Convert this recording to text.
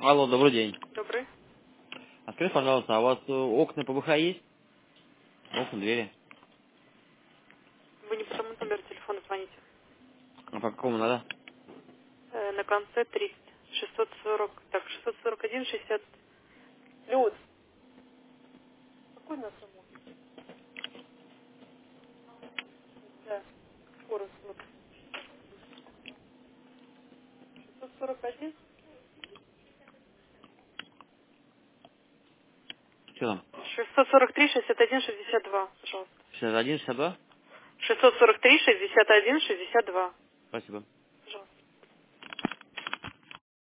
Алло, добрый день. Добрый. А скажите, пожалуйста, а у вас окна ПВХ есть? Окна, двери? Вы не по тому номеру телефона звоните. А по какому надо? На конце 30. 640. Так, 641, 60. Люд. Какой у нас ремонт? Да, скорость. Вот. 641. Что там? 643, 61, 62. Пожалуйста. 61, 62? 643, 61, 62. Спасибо.